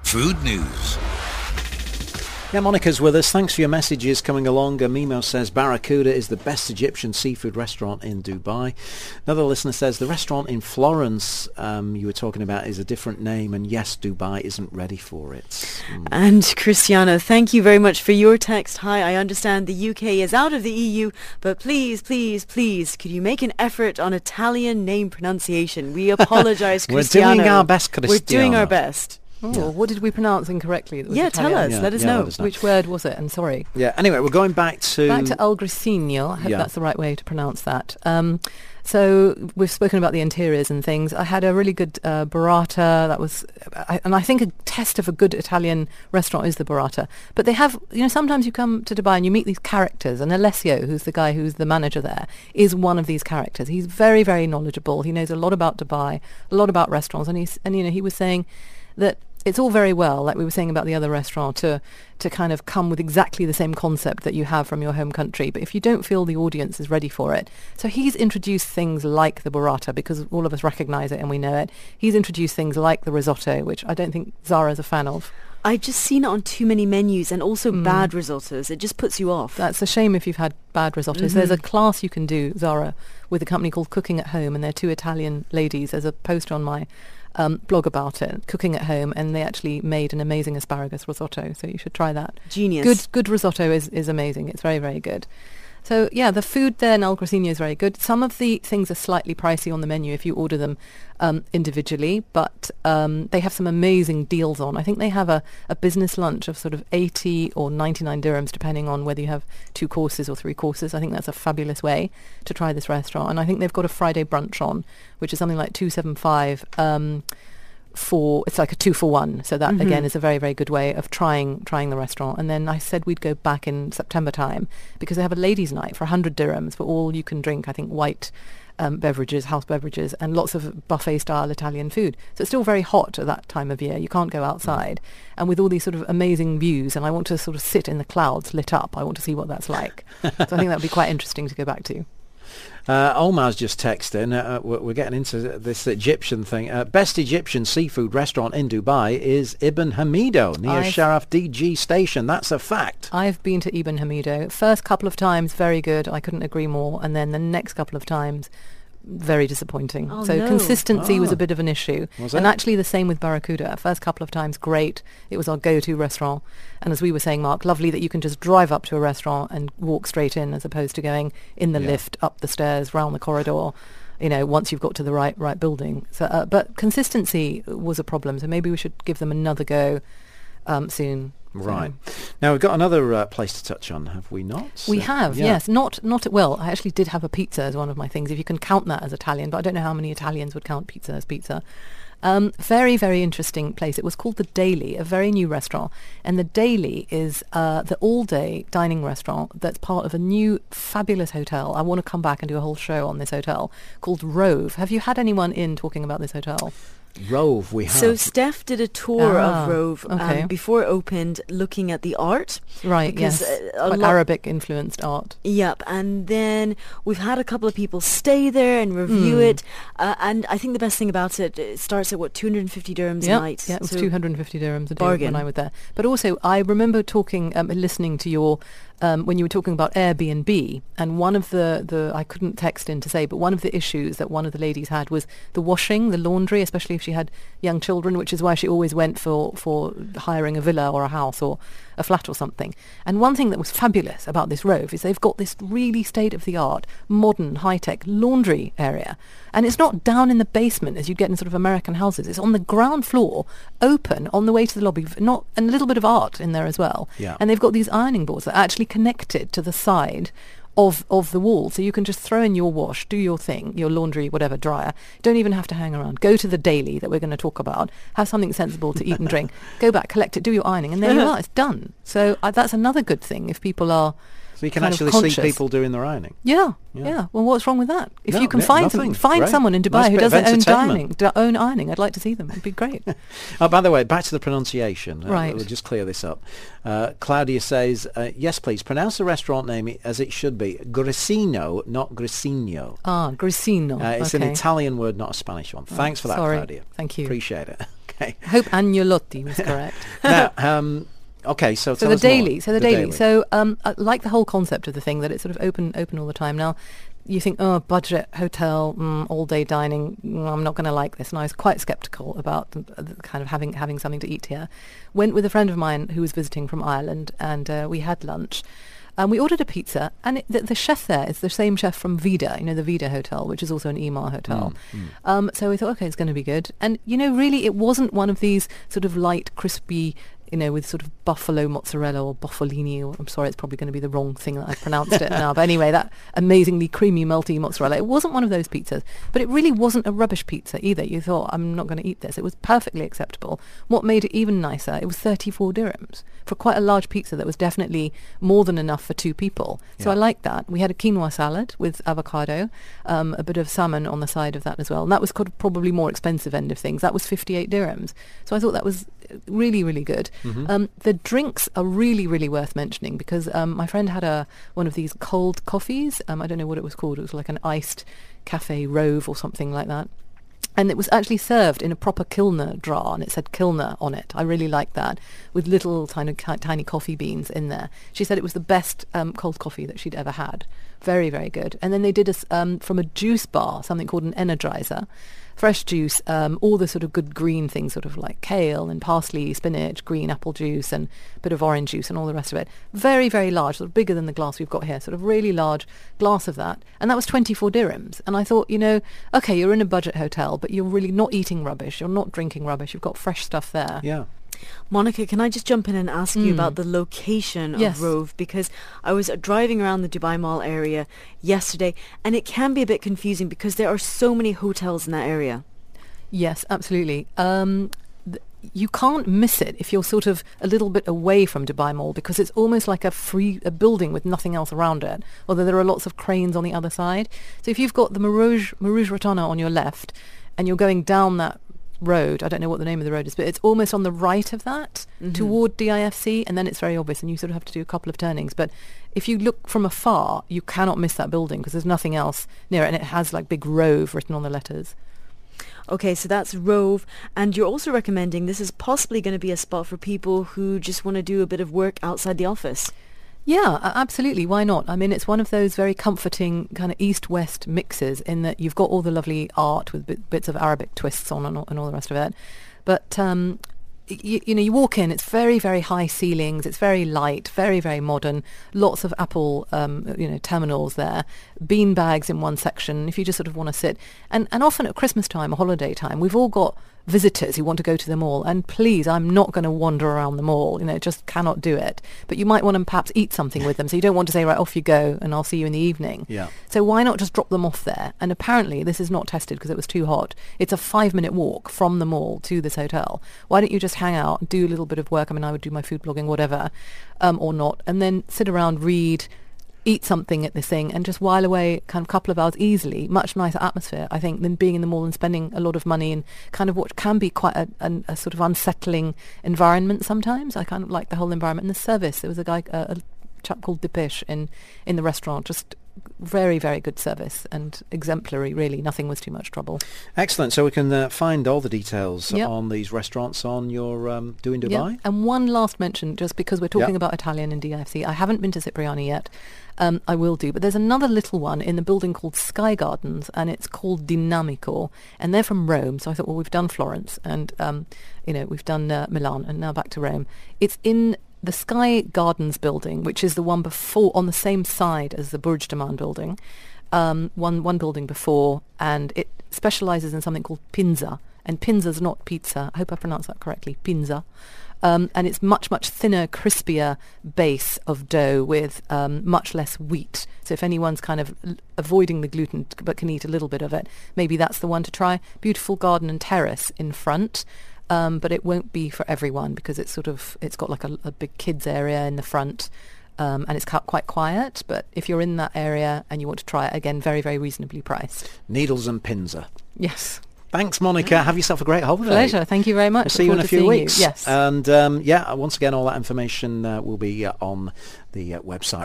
Food News. Yeah, Monica's with us. Thanks for your messages coming along. Mimo says Barracuda is the best Egyptian seafood restaurant in Dubai. Another listener says the restaurant in Florence you were talking about is a different name, and yes, Dubai isn't ready for it. And Christiana, thank you very much for your text. Hi, I understand the UK is out of the EU, but please, please, please, could you make an effort on Italian name pronunciation? We apologise, Christiana. We're doing our best, Christiana. We're doing our best. Oh, yeah. What did we pronounce incorrectly? Yeah, tell us. Let us know. Which word was it? And sorry. Yeah, anyway, we're going back to El Grisino. I hope that's the right way to pronounce that. So we've spoken about the interiors and things. I had a really good burrata. That was, and I think a test of a good Italian restaurant is the burrata. But they have, sometimes you come to Dubai and you meet these characters, and Alessio, who's the guy who's the manager there, is one of these characters. He's very, very knowledgeable. He knows a lot about Dubai, a lot about restaurants, and he was saying that it's all very well, like we were saying about the other restaurant, to kind of come with exactly the same concept that you have from your home country. But if you don't feel the audience is ready for it, so he's introduced things like the burrata, because all of us recognise it and we know it. He's introduced things like the risotto, which I don't think Zara's a fan of. I've just seen it on too many menus, and also bad risottos. It just puts you off. That's a shame if you've had bad risottos. Mm-hmm. There's a class you can do, Zara, with a company called Cooking at Home, and they're two Italian ladies. There's a post on my blog about it, Cooking at Home, and they actually made an amazing asparagus risotto, so you should try that. Genius. Good risotto is amazing. It's very, very good. So yeah, the food there in El Grisino is very good. Some of the things are slightly pricey on the menu if you order them individually, but they have some amazing deals on. I think they have a business lunch of sort of 80 or 99 dirhams, depending on whether you have 2 courses or 3 courses. I think that's a fabulous way to try this restaurant. And I think they've got a Friday brunch on, which is something like 275 it's like a 2-for-1. So that again is a very, very good way of trying the restaurant. And then I said we'd go back in September time, because they have a ladies' night for 100 dirhams for all you can drink, I think, white beverages, house beverages, and lots of buffet-style Italian food. So it's still very hot at that time of year. You can't go outside. And with all these sort of amazing views, and I want to sort of sit in the clouds lit up. I want to see what that's like. So I think that would be quite interesting to go back to. Omar's just texted. We're getting into this Egyptian thing. Best Egyptian seafood restaurant in Dubai is Ibn Hamido near Sharaf DG station. That's a fact. I've been to Ibn Hamido. First couple of times, very good. I couldn't agree more. And then the next couple of times, very disappointing. Consistency was a bit of an issue. And actually the same with Barracuda. First couple of times, great. It was our go-to restaurant. And as we were saying, Mark, lovely that you can just drive up to a restaurant and walk straight in, as opposed to going in the lift, up the stairs, round the corridor, once you've got to the right building. So, but consistency was a problem. So maybe we should give them another go soon. Right. Now, we've got another place to touch on, have we not? We have, yes. Not well, I actually did have a pizza as one of my things, if you can count that as Italian, but I don't know how many Italians would count pizza as pizza. Very, very interesting place. It was called The Daily, a very new restaurant. And The Daily is the all-day dining restaurant that's part of a new fabulous hotel. I want to come back and do a whole show on this hotel called Rove. Have you had anyone in talking about this hotel? Rove, we have. So Steph did a tour of Rove before it opened, looking at the art. Right, yes. Like Arabic influenced art. Yep, and then we've had a couple of people stay there and review it. And I think the best thing about it, it starts at, 250 dirhams a night? Yeah, it was 250 dirhams a day when I was there. But also, I remember listening to your... when you were talking about Airbnb, and one of the I couldn't text in to say, but one of the issues that one of the ladies had was the washing, the laundry, especially if she had young children, which is why she always went for hiring a villa or a house or a flat or something. And one thing that was fabulous about this Rove is they've got this really state-of-the-art, modern, high-tech laundry area. And it's not down in the basement as you get in sort of American houses. It's on the ground floor, open on the way to the lobby, and a little bit of art in there as well. Yeah. And they've got these ironing boards that are actually connected to the side of the wall, so you can just throw in your wash, do your thing, your laundry, whatever, dryer. Don't even have to hang around. Go to The Daily that we're going to talk about, have something sensible to eat and drink, go back, collect it, do your ironing, and there you are, it's done. So that's another good thing if people are So you can actually see people doing their ironing. Yeah. Well, what's wrong with that? If you can find someone in Dubai who doesn't own ironing, I'd like to see them. It'd be great. Oh, by the way, back to the pronunciation. Right. We'll just clear this up. Claudia says, yes, please, pronounce the restaurant name as it should be. Grisino, not Grisino. Ah, Grisino. It's an Italian word, not a Spanish one. Thanks for that, sorry. Claudia. Thank you. Appreciate it. Okay. I hope Agnolotti was correct. Now, okay, so So tell the us more. daily. So I like the whole concept of the thing, that it's sort of open all the time. Now, you think, oh, budget hotel, all day dining. I'm not going to like this. And I was quite sceptical about the kind of having something to eat here. Went with a friend of mine who was visiting from Ireland, and we had lunch. We ordered a pizza, and the chef there is the same chef from Vida, the Vida Hotel, which is also an Emaar hotel. So we thought, okay, it's going to be good. And, really, it wasn't one of these sort of light, crispy, with sort of buffalo mozzarella or boffolini, or I'm sorry, it's probably going to be the wrong thing that I've pronounced it now. But anyway, that amazingly creamy, melty mozzarella. It wasn't one of those pizzas, but it really wasn't a rubbish pizza either. You thought, I'm not going to eat this. It was perfectly acceptable. What made it even nicer, it was 34 dirhams for quite a large pizza that was definitely more than enough for two people. So I liked that. We had a quinoa salad with avocado, a bit of salmon on the side of that as well. And that was probably more expensive end of things. That was 58 dirhams. So I thought that was really, really good. The drinks are really, really worth mentioning, because my friend had one of these cold coffees. I don't know what it was called. It was like an iced cafe Rove or something like that. And it was actually served in a proper Kilner jar, and it said Kilner on it. I really liked that, with little tiny coffee beans in there. She said it was the best cold coffee that she'd ever had. Very, very good. And then they did us from a juice bar, something called an Energizer. Fresh juice, all the sort of good green things, sort of like kale and parsley, spinach, green apple juice, and a bit of orange juice and all the rest of it. Very, very large, sort of bigger than the glass we've got here, sort of really large glass of that. And that was 24 dirhams. And I thought, okay, you're in a budget hotel, but you're really not eating rubbish. You're not drinking rubbish. You've got fresh stuff there. Yeah. Monica, can I just jump in and ask you about the location of Rove? Because I was driving around the Dubai Mall area yesterday, and it can be a bit confusing because there are so many hotels in that area. Yes, absolutely. You can't miss it if you're sort of a little bit away from Dubai Mall, because it's almost like a building with nothing else around it, although there are lots of cranes on the other side. So if you've got the Marouj Rotana on your left and you're going down that road, I don't know what the name of the road is, but it's almost on the right of that toward DIFC, and then it's very obvious, and you sort of have to do a couple of turnings. But if you look from afar, you cannot miss that building because there's nothing else near it, and it has like big Rove written on the letters. Okay, so that's Rove, and you're also recommending this is possibly going to be a spot for people who just want to do a bit of work outside the office. Yeah, absolutely. Why not? I mean, it's one of those very comforting kind of East-West mixes, in that you've got all the lovely art with bits of Arabic twists on and all the rest of it. But, you walk in, it's very, very high ceilings. It's very light, very, very modern. Lots of Apple, terminals there. Bean bags in one section if you just sort of want to sit. And often at Christmas time or holiday time, we've all got visitors who want to go to the mall, and please, I'm not going to wander around the mall, just cannot do it. But you might want to perhaps eat something with them, so you don't want to say, right, off you go and I'll see you in the evening. Yeah. So why not just drop them off there? And apparently this is not tested because it was too hot. It's a 5-minute walk from the mall to this hotel. Why don't you just hang out, do a little bit of work? I mean, I would do my food blogging, whatever, or not, and then sit around, read, eat something at this thing, and just while away kind of couple of hours easily. Much nicer atmosphere, I think, than being in the mall and spending a lot of money in kind of what can be quite a sort of unsettling environment sometimes. I kind of like the whole environment and the service. There was a chap called Dipesh in the restaurant, just very, very good service and exemplary, really. Nothing was too much trouble. Excellent. So we can find all the details on these restaurants on your Doing Dubai. Yep. And one last mention, just because we're talking about Italian and DIFC. I haven't been to Cipriani yet. I will do. But there's another little one in the building called Sky Gardens, and it's called Dinamico. And they're from Rome. So I thought, well, we've done Florence and, we've done Milan, and now back to Rome. It's in the Sky Gardens building, which is the one before, on the same side as the Burj Daman building, one building before, and it specializes in something called pinza. And pinza's not pizza. I hope I pronounced that correctly. Pinza. And it's much, much thinner, crispier base of dough with much less wheat. So if anyone's kind of avoiding the gluten but can eat a little bit of it, maybe that's the one to try. Beautiful garden and terrace in front. But it won't be for everyone because it's got like a big kids area in the front, and it's quite quiet. But if you're in that area and you want to try it, again, very, very reasonably priced. Needles and Pinza. Yes. Thanks, Monica. Have yourself a great holiday. Pleasure. Thank you very much. I'll see you in a few weeks. Yes. And once again, all that information will be on the website.